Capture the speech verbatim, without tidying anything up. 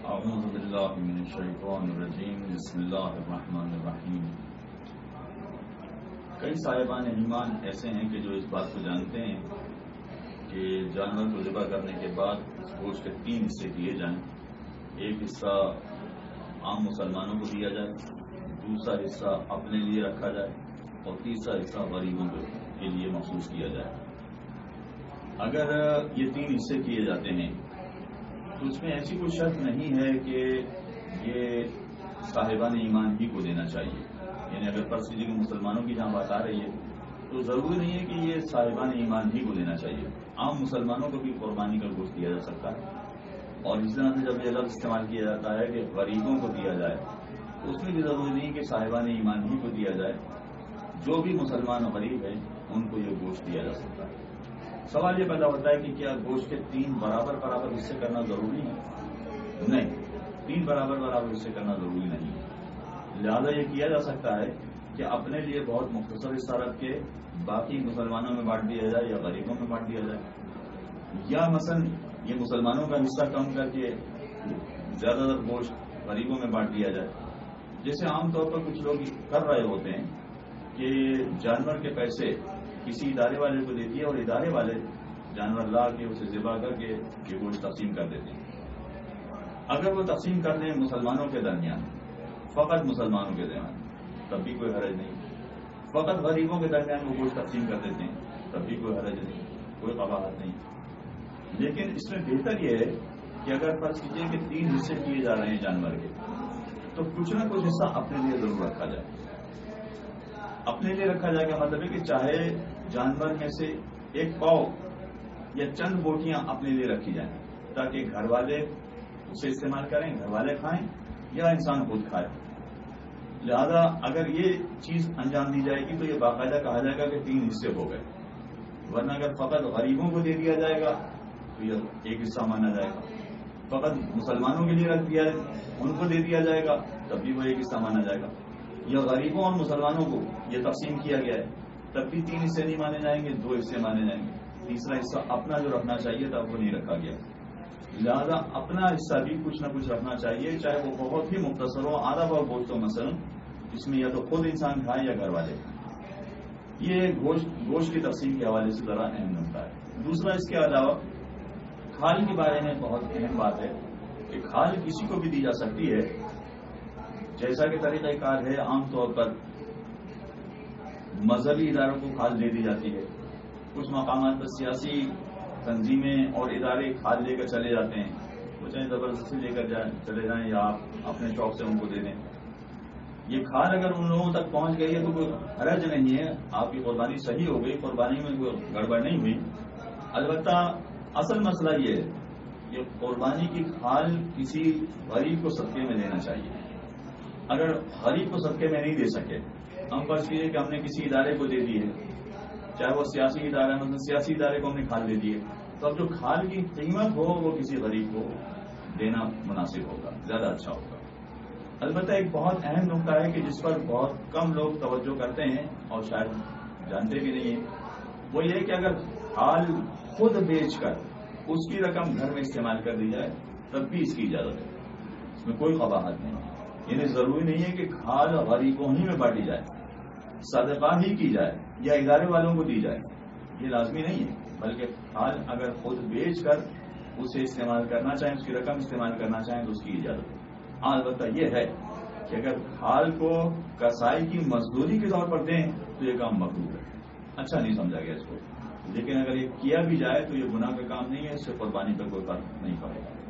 اعوذ باللہ من الشیطان الرجیم بسم اللہ الرحمن الرحیم۔ کئی صاحبان ایمان ایسے ہیں کہ جو اس بات کو جانتے ہیں کہ جانور کو ذبح کرنے کے بعد اس گوشت کے تین حصے کیے جائیں۔ ایک حصہ عام مسلمانوں کو دیا جائے، دوسرا حصہ اپنے لیے رکھا جائے اور تیسرا حصہ غریبوں کے لیے مخصوص کیا جائے۔ اگر یہ تین حصے کیے جاتے ہیں تو اس میں ایسی کوئی شرط نہیں ہے کہ یہ صاحبان ایمان ہی کو دینا چاہیے، یعنی اگر فرض کیجیے کہ مسلمانوں کی جہاں بات آ رہی ہے تو ضروری نہیں ہے کہ یہ صاحبان ایمان ہی کو دینا چاہیے، عام مسلمانوں کو بھی قربانی کا گوشت دیا جا سکتا ہے۔ اور اس طرح سے جب یہ لفظ استعمال کیا جاتا ہے کہ غریبوں کو دیا جائے تو اس میں بھی ضروری نہیں کہ صاحبان ایمان ہی کو دیا جائے، جو بھی مسلمان غریب ہیں ان کو یہ گوشت دیا جا سکتا ہے۔ سوال یہ پیدا ہوتا ہے کہ کیا گوشت کے تین برابر برابر حصے کرنا ضروری ہے؟ نہیں، تین برابر برابر حصے کرنا ضروری نہیں ہے۔ لہذا یہ کیا جا سکتا ہے کہ اپنے لیے بہت مختصر حصہ رکھ کے باقی مسلمانوں میں بانٹ دیا جائے یا غریبوں میں بانٹ دیا جائے، یا مثلا یہ مسلمانوں کا حصہ کم کر کے زیادہ تر گوشت غریبوں میں بانٹ دیا جائے، جیسے عام طور پر کچھ لوگ کر رہے ہوتے ہیں کہ جانور کے پیسے کسی ادارے والے کو دیتی ہے اور ادارے والے جانور لا کے اسے ذبح کر کے یہ گوشت تقسیم کر دیتے ہیں۔ اگر وہ تقسیم کر دیں مسلمانوں کے درمیان، فقط مسلمانوں کے درمیان، تب بھی کوئی حرج نہیں۔ فقط غریبوں کے درمیان وہ گوشت تقسیم کر دیتے ہیں، تب بھی کوئی حرج نہیں، کوئی قباحت نہیں۔ لیکن اس میں بہتر یہ ہے کہ اگر فرض کیجیے کہ تین حصے کیے جا رہے ہیں جانور کے، تو کچھ نہ کچھ حصہ اپنے لیے ضرور رکھا جائے۔ اپنے لیے رکھا جائے کا مطلب ہے کہ چاہے جانور میں سے ایک پاؤ یا چند بوٹیاں اپنے لیے رکھی جائیں تاکہ گھر والے اسے استعمال کریں، گھر والے کھائیں یا انسان خود کھائے۔ لہذا اگر یہ چیز انجام دی جائے گی تو یہ باقاعدہ کہا جائے گا کہ تین حصے ہو گئے، ورنہ اگر فقط غریبوں کو دے دیا جائے گا تو یہ ایک حصہ مانا جائے گا، فقط مسلمانوں کے لیے رکھ دیا ان کو دے دیا جائے گا تب بھی وہ ایک حصہ مانا جائے گا، یا غریبوں اور مسلمانوں کو یہ تقسیم کیا گیا ہے تب بھی تین حصے نہیں مانے جائیں گے، دو حصے مانے جائیں گے، تیسرا حصہ اپنا جو رکھنا چاہیے تھا وہ نہیں رکھا گیا۔ لہذا اپنا حصہ بھی کچھ نہ کچھ رکھنا چاہیے، چاہے وہ بہت ہی مختصر ہو، آدھا پاؤ گوشت ہو مثلا، اس میں یا تو خود انسان کھائے یا گھر والے کھائیں۔ یہ گوشت گوشت کی تقسیم کے حوالے سے ذرا اہم نقطہ ہے۔ دوسرا اس کے علاوہ کھال کے بارے میں بہت اہم بات ہے کہ کھال کسی کو بھی دی جا سکتی ہے، جیسا کہ طریقہ کار ہے عام طور پر مذہبی اداروں کو کھال دے دی جاتی ہے، کچھ مقامات پر سیاسی تنظیمیں اور ادارے کھال لے کر چلے جاتے ہیں، وہ چاہے زبردستی لے کر جائیں چلے جائیں یا آپ اپنے شوق سے ان کو دے دیں۔ یہ کھال اگر ان لوگوں تک پہنچ گئی ہے تو کوئی حرج نہیں ہے، آپ کی قربانی صحیح ہو گئی، قربانی میں کوئی گڑبڑ نہیں ہوئی۔ البتہ اصل مسئلہ یہ ہے کہ قربانی کی کھال کسی غریب کو صدقے میں دینا چاہیے۔ اگر غریب کو صدقے میں نہیں دے سکے، ہم فرض کیجیے کہ ہم نے کسی ادارے کو دے دی ہے، چاہے وہ سیاسی ادارہ ہے، مثلا سیاسی ادارے کو ہم نے کھال دے دی ہے، تو اب جو کھال کی قیمت ہو وہ کسی غریب کو دینا مناسب ہوگا، زیادہ اچھا ہوگا۔ البتہ ایک بہت اہم نقطہ ہے کہ جس پر بہت کم لوگ توجہ کرتے ہیں اور شاید جانتے بھی نہیں ہیں، وہ یہ کہ اگر کھال خود بیچ کر اس کی رقم گھر میں استعمال کر دی جائے تب بھی اس کی اجازت ہے، اس میں کوئی قباحت نہیں۔ یعنی ضروری نہیں ہے کہ کھال غریبوں ہی میں بانٹی جائے، صدقہ ہی کی جائے یا ادارے والوں کو دی جائے، یہ لازمی نہیں ہے، بلکہ کھال اگر خود بیچ کر اسے استعمال کرنا چاہیں، اس کی رقم استعمال کرنا چاہیں تو اس کی اجازت ہے۔ ہاں البتہ یہ ہے کہ اگر کھال کو کسائی کی مزدوری کے طور پر دیں تو یہ کام مقبول ہے، اچھا نہیں سمجھا گیا اس کو، لیکن اگر یہ کیا بھی جائے تو یہ گناہ کا کام نہیں ہے، اس سے قربانی پر کوئی فرق نہیں پڑے گا۔